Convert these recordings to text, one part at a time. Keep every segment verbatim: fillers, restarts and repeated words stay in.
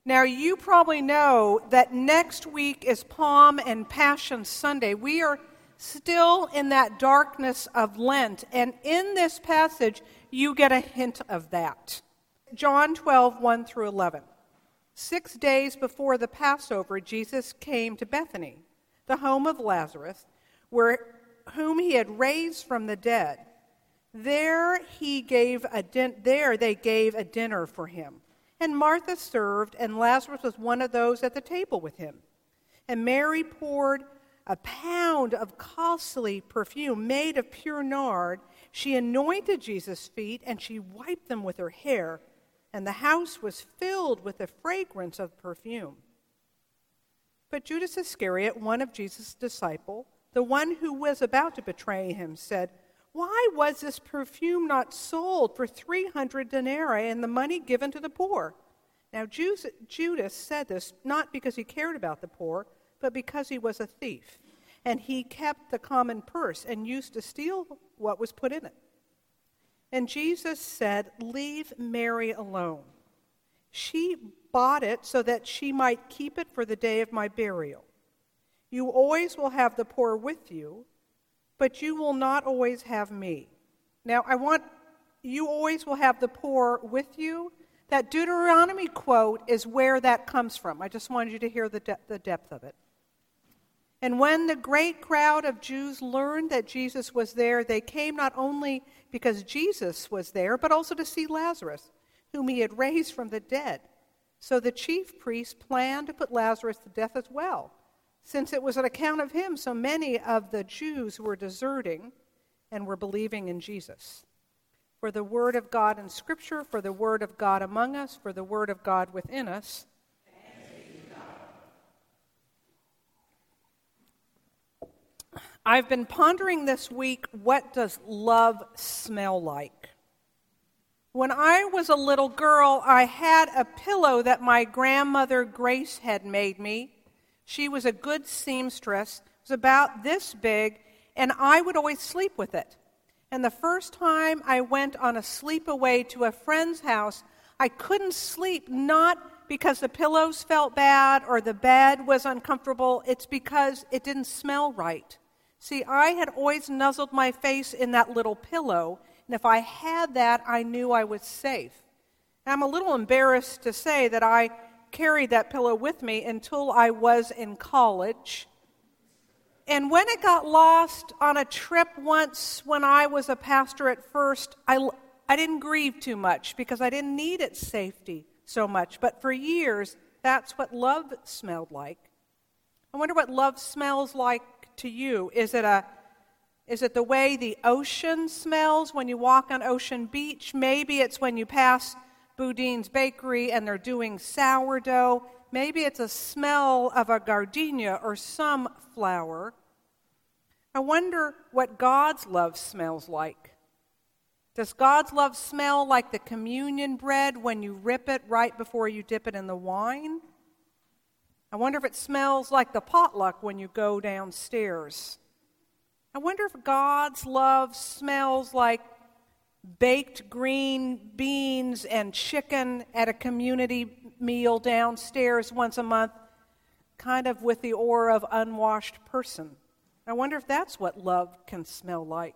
Now, you probably know that next week is Palm and Passion Sunday. We are still in that darkness of Lent, and in this passage, you get a hint of that. John twelve, one through eleven. Six days before the Passover, Jesus came to Bethany, the home of Lazarus, where whom he had raised from the dead. There he gave a din- there they gave a dinner for him. And Martha served, and Lazarus was one of those at the table with him. And Mary poured a pound of costly perfume made of pure nard. She anointed Jesus' feet, and she wiped them with her hair, and the house was filled with the fragrance of perfume. But Judas Iscariot, one of Jesus' disciples, the one who was about to betray him, said, "Why was this perfume not sold for three hundred denarii and the money given to the poor?" Now Judas said this not because he cared about the poor, but because he was a thief, and he kept the common purse and used to steal what was put in it. And Jesus said, "Leave Mary alone. She bought it so that she might keep it for the day of my burial. You always will have the poor with you, but you will not always have me." Now, I want, you always will have the poor with you. That Deuteronomy quote is where that comes from. I just wanted you to hear the, de- the depth of it. And when the great crowd of Jews learned that Jesus was there, they came not only because Jesus was there, but also to see Lazarus, whom he had raised from the dead. So the chief priests planned to put Lazarus to death as well, since it was on account of him so many of the Jews were deserting and were believing in Jesus. For the word of God in Scripture, for the word of God among us, for the word of God within us. I've been pondering this week, what does love smell like? When I was a little girl, I had a pillow that my grandmother Grace had made me. She was a good seamstress. It was about this big, and I would always sleep with it. And the first time I went on a sleepaway to a friend's house, I couldn't sleep, not because the pillows felt bad or the bed was uncomfortable. It's because it didn't smell right. See, I had always nuzzled my face in that little pillow, and if I had that, I knew I was safe. And I'm a little embarrassed to say that I carried that pillow with me until I was in college. And when it got lost on a trip once when I was a pastor at first, I, I didn't grieve too much because I didn't need its safety so much. But for years, that's what love smelled like. I wonder what love smells like to you. Is it a Is it the way the ocean smells when you walk on Ocean Beach? Maybe it's when you pass Boudin's Bakery and they're doing sourdough. Maybe it's a smell of a gardenia or some flower. I wonder what God's love smells like. Does God's love smell like the communion bread when you rip it right before you dip it in the wine? I wonder if it smells like the potluck when you go downstairs. I wonder if God's love smells like baked green beans and chicken at a community meal downstairs once a month, kind of with the aura of unwashed person. I wonder if that's what love can smell like.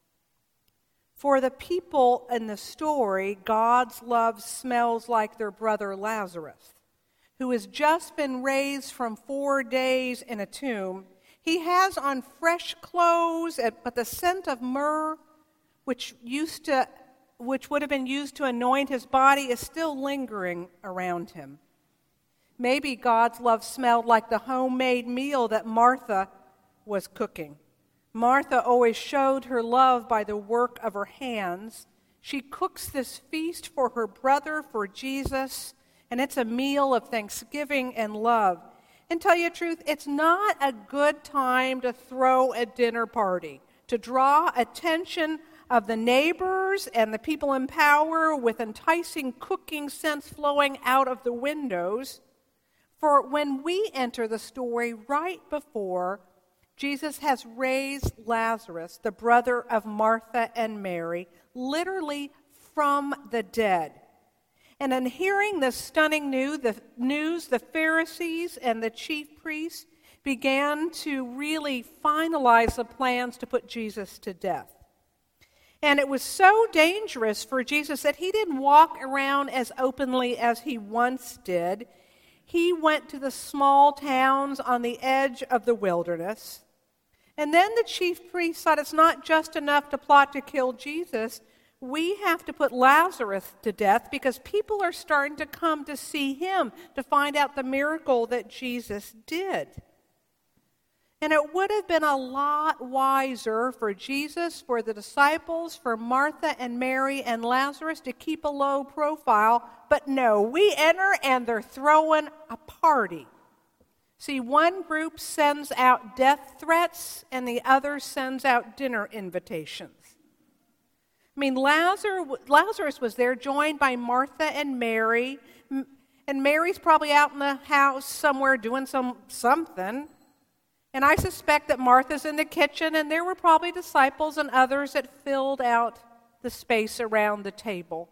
For the people in the story, God's love smells like their brother Lazarus, who has just been raised from four days in a tomb. He has on fresh clothes, but the scent of myrrh, which used to, which would have been used to anoint his body, is still lingering around him. Maybe God's love smelled like the homemade meal that Martha was cooking. Martha always showed her love by the work of her hands. She cooks this feast for her brother, for Jesus, and it's a meal of thanksgiving and love. And tell you the truth, it's not a good time to throw a dinner party, to draw attention of the neighbors and the people in power with enticing cooking scents flowing out of the windows. For when we enter the story right before, Jesus has raised Lazarus, the brother of Martha and Mary, literally from the dead. And in hearing this stunning news, the news, the Pharisees and the chief priests began to really finalize the plans to put Jesus to death. And it was so dangerous for Jesus that he didn't walk around as openly as he once did. He went to the small towns on the edge of the wilderness. And then the chief priests thought it's not just enough to plot to kill Jesus. We have to put Lazarus to death because people are starting to come to see him to find out the miracle that Jesus did. And it would have been a lot wiser for Jesus, for the disciples, for Martha and Mary and Lazarus to keep a low profile. But no, we enter and they're throwing a party. See, one group sends out death threats and the other sends out dinner invitations. I mean, Lazarus, Lazarus was there joined by Martha and Mary. And Mary's probably out in the house somewhere doing some something. And I suspect that Martha's in the kitchen, and there were probably disciples and others that filled out the space around the table.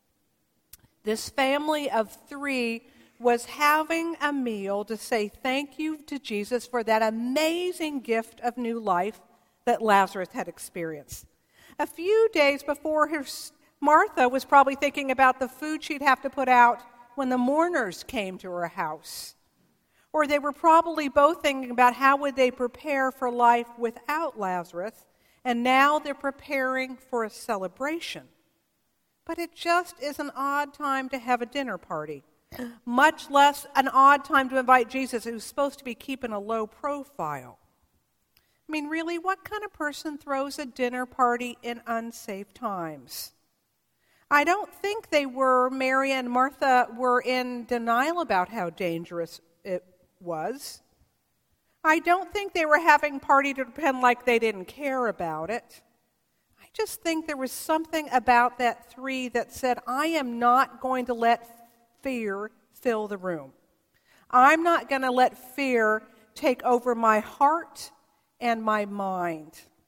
This family of three was having a meal to say thank you to Jesus for that amazing gift of new life that Lazarus had experienced. A few days before, her, Martha was probably thinking about the food she'd have to put out when the mourners came to her house. Or they were probably both thinking about how would they prepare for life without Lazarus, and now they're preparing for a celebration. But it just is an odd time to have a dinner party, much less an odd time to invite Jesus, who's supposed to be keeping a low profile. I mean, really, what kind of person throws a dinner party in unsafe times? I don't think they were, Mary and Martha were in denial about how dangerous it was. I don't think they were having a party to pretend like they didn't care about it. I just think there was something about that three that said, I am not going to let fear fill the room. I'm not going to let fear take over my heart and my mind.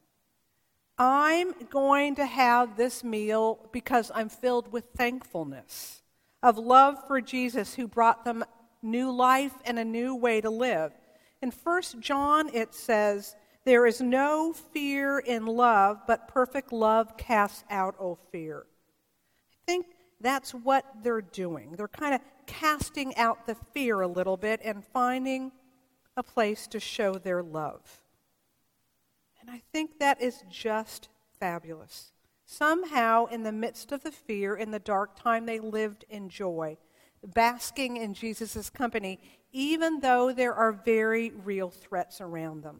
I'm going to have this meal because I'm filled with thankfulness, of love for Jesus who brought them new life and a new way to live. In First John it says, there is no fear in love, but perfect love casts out all fear. I think that's what they're doing. They're kind of casting out the fear a little bit and finding a place to show their love. And I think that is just fabulous. Somehow, in the midst of the fear, in the dark time, they lived in joy, basking in Jesus' company, even though there are very real threats around them.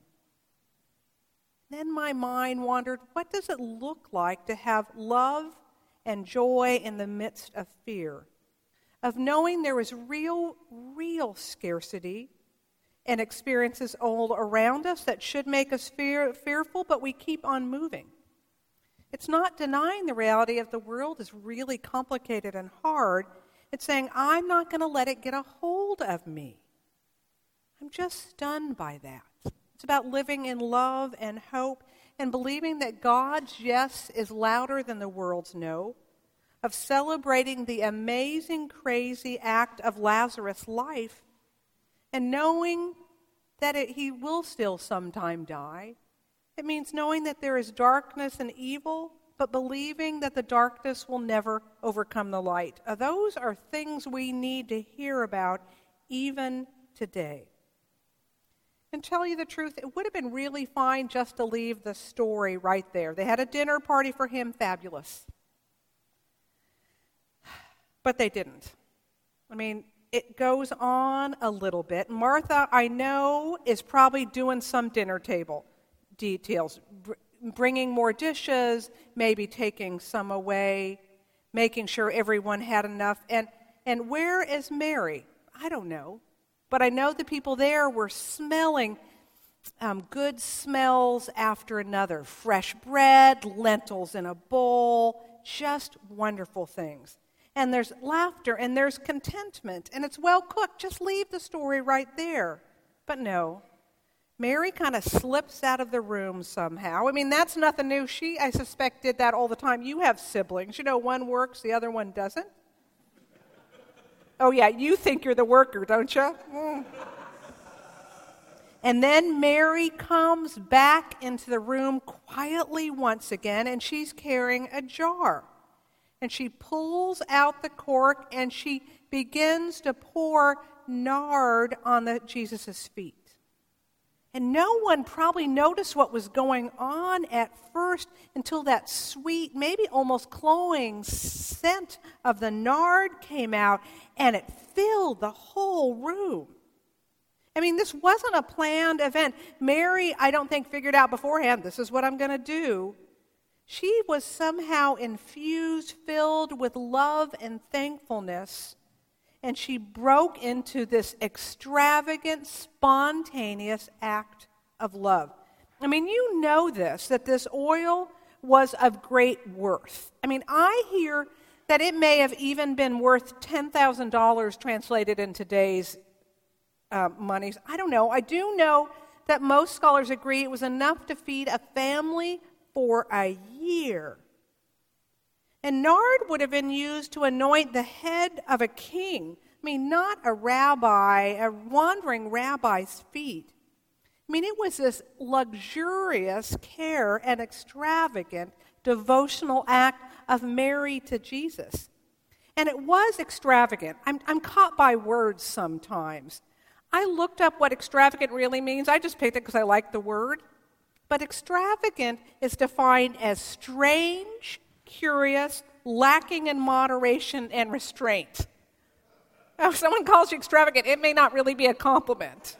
Then my mind wandered, what does it look like to have love and joy in the midst of fear? Of knowing there is real, real scarcity and experiences all around us that should make us fear, fearful, but we keep on moving. It's not denying the reality of the world is really complicated and hard. It's saying, I'm not going to let it get a hold of me. I'm just stunned by that. It's about living in love and hope and believing that God's yes is louder than the world's no, of celebrating the amazing, crazy act of Lazarus' life and knowing that it, he will still sometime die. It means knowing that there is darkness and evil, but believing that the darkness will never overcome the light. Uh, those are things we need to hear about even today. And tell you the truth, it would have been really fine just to leave the story right there. They had a dinner party for him, fabulous. But they didn't. I mean, it goes on a little bit. Martha, I know, is probably doing some dinner table details, br- bringing more dishes, maybe taking some away, making sure everyone had enough. And, and where is Mary? I don't know. But I know the people there were smelling um, good smells after another. Fresh bread, lentils in a bowl, just wonderful things. And there's laughter and there's contentment and it's well cooked. Just leave the story right there. But no, Mary kind of slips out of the room somehow. I mean, that's nothing new. She, I suspect, did that all the time. You have siblings. You know, one works, the other one doesn't. Oh, yeah, you think you're the worker, don't you? Mm. And then Mary comes back into the room quietly once again, and she's carrying a jar. And she pulls out the cork, and she begins to pour nard on the Jesus' feet. And no one probably noticed what was going on at first until that sweet, maybe almost cloying scent of the nard came out, and it filled the whole room. I mean, this wasn't a planned event. Mary, I don't think, figured out beforehand, this is what I'm going to do. She was somehow infused, filled with love and thankfulness, and she broke into this extravagant, spontaneous act of love. I mean, you know this, that this oil was of great worth. I mean, I hear that it may have even been worth ten thousand dollars translated in today's uh, monies. I don't know. I do know that most scholars agree it was enough to feed a family for a year. And nard would have been used to anoint the head of a king. I mean, not a rabbi, a wandering rabbi's feet. I mean, it was this luxurious care and extravagant devotional act of Mary to Jesus. And it was extravagant. I'm, I'm caught by words sometimes. I looked up what extravagant really means. I just picked it because I like the word. But extravagant is defined as strange, curious, lacking in moderation and restraint. Now, if someone calls you extravagant, it may not really be a compliment.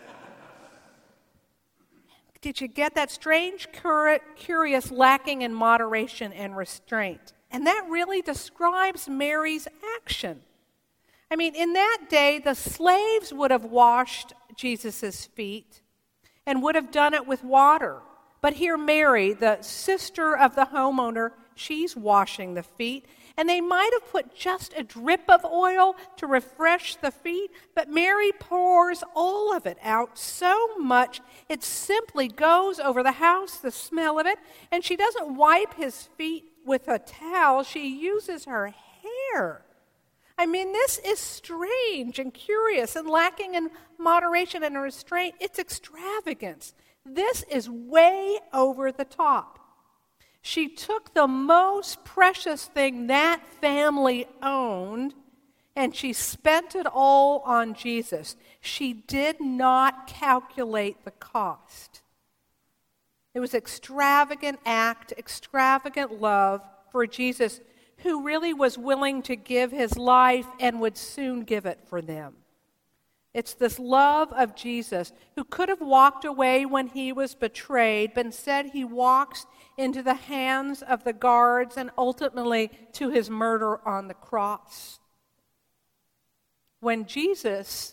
Did you get that? Strange, cur- curious, lacking in moderation and restraint. And that really describes Mary's action. I mean, in that day, the slaves would have washed Jesus' feet and would have done it with water. But here Mary, the sister of the homeowner, she's washing the feet. And they might have put just a drip of oil to refresh the feet, but Mary pours all of it out, so much it simply goes over the house, the smell of it. And she doesn't wipe his feet with a towel, she uses her hair. I mean, this is strange and curious and lacking in moderation and restraint. It's extravagance. This is way over the top. She took the most precious thing that family owned and she spent it all on Jesus. She did not calculate the cost. It was extravagant act, extravagant love for Jesus, who really was willing to give his life and would soon give it for them. It's this love of Jesus who could have walked away when he was betrayed, but instead he walks into the hands of the guards and ultimately to his murder on the cross. When Jesus,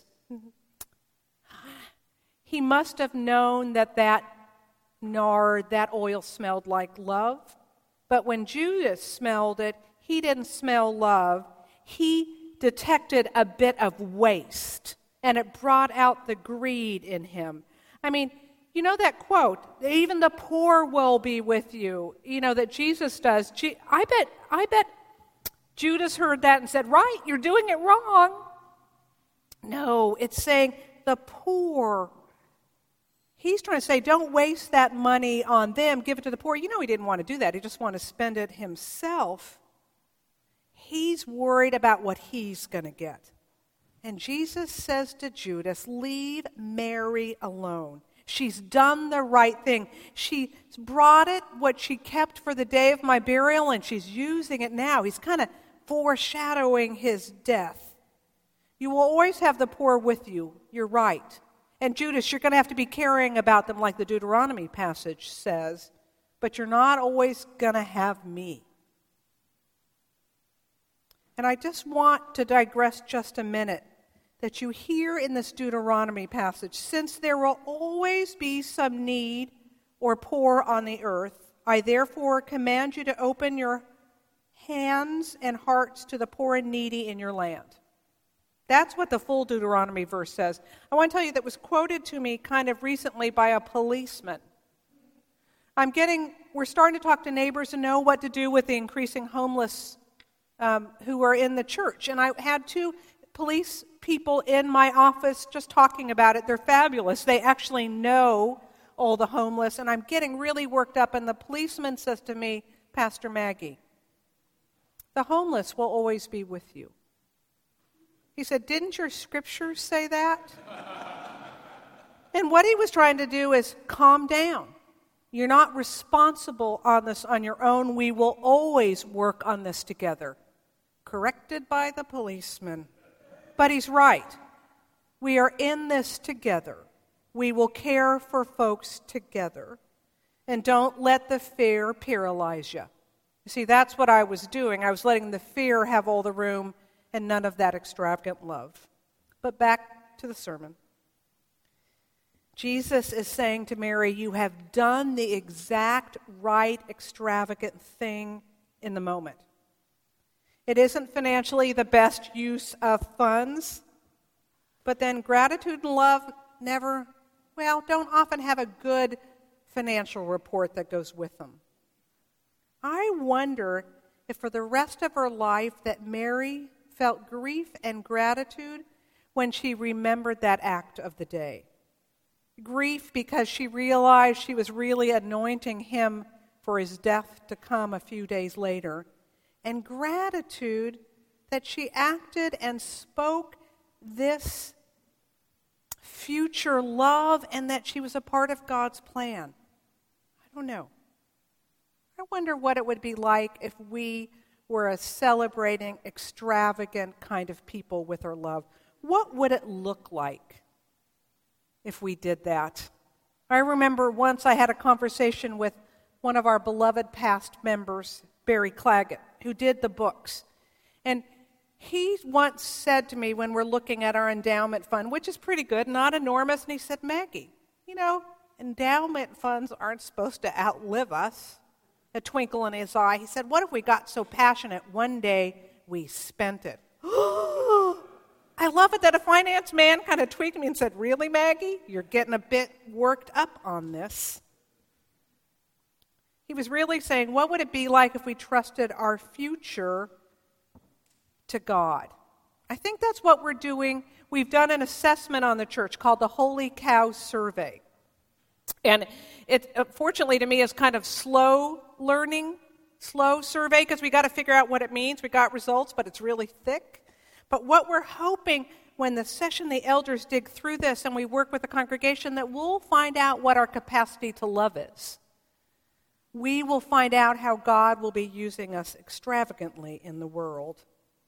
he must have known that that nard, that oil smelled like love. But when Judas smelled it, he didn't smell love. He detected a bit of waste. And it brought out the greed in him. I mean, you know that quote, even the poor will be with you, you know, that Jesus does. I bet, I bet Judas heard that and said, right, you're doing it wrong. No, it's saying the poor. He's trying to say, don't waste that money on them, give it to the poor. You know he didn't want to do that. He just wanted to spend it himself. He's worried about what he's going to get. And Jesus says to Judas, leave Mary alone. She's done the right thing. She's brought it, what she kept for the day of my burial, and she's using it now. He's kind of foreshadowing his death. You will always have the poor with you. You're right. And Judas, you're going to have to be caring about them like the Deuteronomy passage says, but you're not always going to have me. And I just want to digress just a minute. That you hear in this Deuteronomy passage, since there will always be some need or poor on the earth, I therefore command you to open your hands and hearts to the poor and needy in your land. That's what the full Deuteronomy verse says. I want to tell you that was quoted to me kind of recently by a policeman. I'm getting, we're starting to talk to neighbors and know what to do with the increasing homeless um, who are in the church. And I had two police people in my office just talking about it. They're fabulous. They actually know all the homeless, and I'm getting really worked up, and the policeman says to me, Pastor Maggie, the homeless will always be with you. He said, didn't your scriptures say that? And what he was trying to do is calm down. You're not responsible on this on your own. We will always work on this together. Corrected by the policeman. But he's right. We are in this together. We will care for folks together. And don't let the fear paralyze you. You see, that's what I was doing. I was letting the fear have all the room and none of that extravagant love. But back to the sermon. Jesus is saying to Mary, you have done the exact right extravagant thing in the moment. It isn't financially the best use of funds, but then gratitude and love never, well, don't often have a good financial report that goes with them. I wonder if for the rest of her life that Mary felt grief and gratitude when she remembered that act of the day. Grief because she realized she was really anointing him for his death to come a few days later. And gratitude that she acted and spoke this future love and that she was a part of God's plan. I don't know. I wonder what it would be like if we were a celebrating, extravagant kind of people with our love. What would it look like if we did that? I remember once I had a conversation with one of our beloved past members, Barry Claggett, who did the books. And he once said to me when we're looking at our endowment fund, which is pretty good, not enormous, and he said, Maggie, you know, endowment funds aren't supposed to outlive us. A twinkle in his eye. He said, what if we got so passionate one day we spent it? I love it that a finance man kind of tweaked me and said, really, Maggie? You're getting a bit worked up on this. He was really saying, what would it be like if we trusted our future to God? I think that's what we're doing. We've done an assessment on the church called the Holy Cow Survey. And it, fortunately to me, is kind of slow learning, slow survey, because we got to figure out what it means. We got results, but it's really thick. But what we're hoping when the session, the elders dig through this and we work with the congregation, that we'll find out what our capacity to love is. We will find out how God will be using us extravagantly in the world.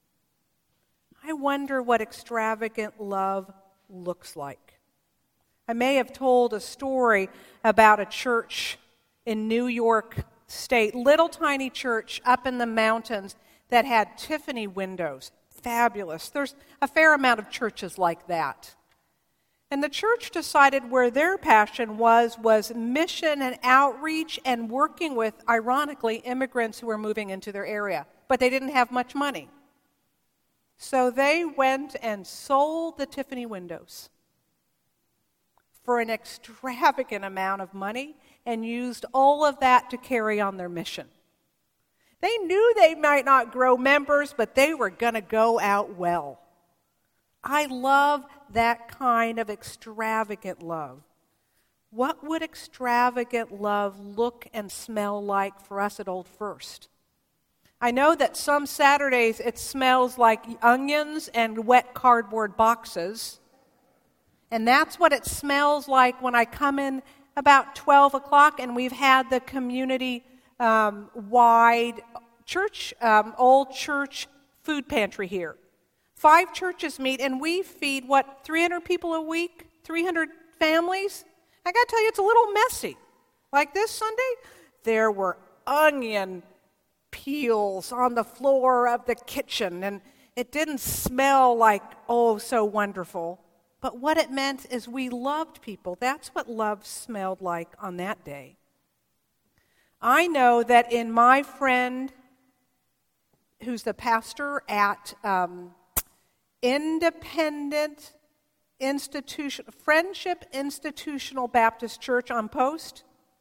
I wonder what extravagant love looks like. I may have told a story about a church in New York State, little tiny church up in the mountains that had Tiffany windows. Fabulous. There's a fair amount of churches like that. And the church decided where their passion was, was mission and outreach and working with, ironically, immigrants who were moving into their area. But they didn't have much money. So they went and sold the Tiffany windows for an extravagant amount of money and used all of that to carry on their mission. They knew they might not grow members, but they were going to go out well. I love that kind of extravagant love. What would extravagant love look and smell like for us at Old First? I know that some Saturdays it smells like onions and wet cardboard boxes. And that's what it smells like when I come in about twelve o'clock and we've had the community-wide um, church, um, old church food pantry here. Five churches meet and we feed, what, three hundred people a week? three hundred families? I got to tell you, it's a little messy. Like this Sunday, there were onion peels on the floor of the kitchen, and it didn't smell like, oh, so wonderful. But what it meant is we loved people. That's what love smelled like on that day. I know that in my friend, who's the pastor at um, Independent Institution, Friendship Institutional Baptist Church on Post,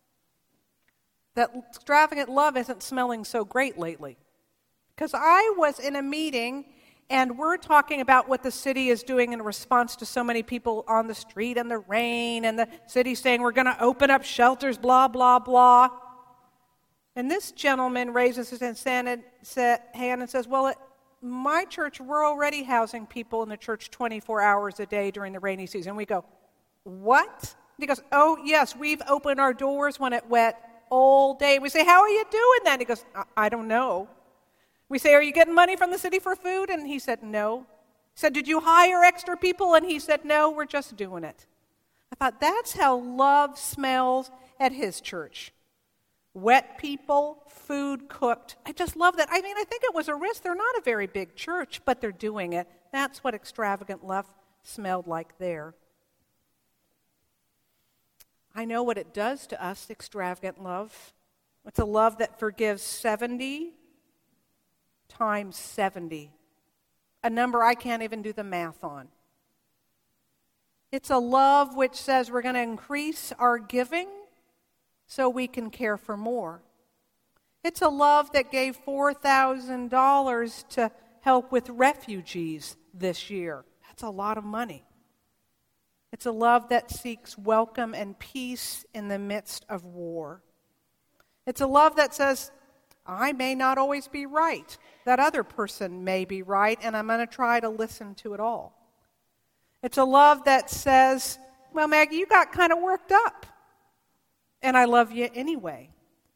that extravagant love isn't smelling so great lately. Because I was in a meeting And we're talking about what the city is doing in response to so many people on the street and the rain, and the city saying we're going to open up shelters, blah, blah, blah. And this gentleman raises his hand and says, well, at my church, we're already housing people in the church twenty-four hours a day during the rainy season. We go, what? He goes, oh, yes, we've opened our doors when it wet all day. We say, how are you doing that? He goes, I, I don't know. We say, are you getting money from the city for food? And he said, no. He said, did you hire extra people? And he said, no, we're just doing it. I thought, that's how love smells at his church. Wet people, food cooked. I just love that. I mean, I think it was a risk. They're not a very big church, but they're doing it. That's what extravagant love smelled like there. I know what it does to us, extravagant love. It's a love that forgives seventy times seventy, a number I can't even do the math on. It's a love which says we're going to increase our giving so we can care for more. It's a love that gave four thousand dollars to help with refugees this year. That's a lot of money. It's a love that seeks welcome and peace in the midst of war. It's a love that says, I may not always be right. That other person may be right, and I'm going to try to listen to it all. It's a love that says, well, Maggie, you got kind of worked up, and I love you anyway.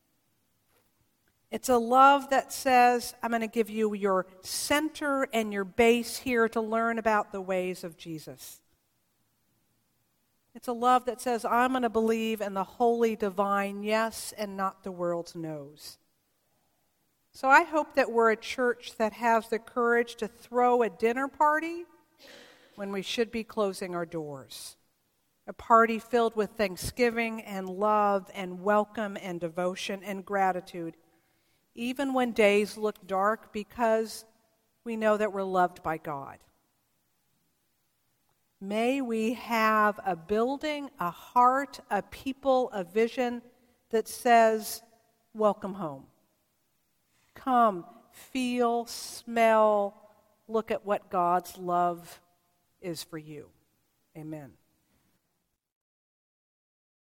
It's a love that says, I'm going to give you your center and your base here to learn about the ways of Jesus. It's a love that says, I'm going to believe in the holy, divine yes and not the world's no's. So I hope that we're a church that has the courage to throw a dinner party when we should be closing our doors. A party filled with thanksgiving and love and welcome and devotion and gratitude, even when days look dark, because we know that we're loved by God. May we have a building, a heart, a people, a vision that says, welcome home. Come, feel, smell, look at what God's love is for you. Amen.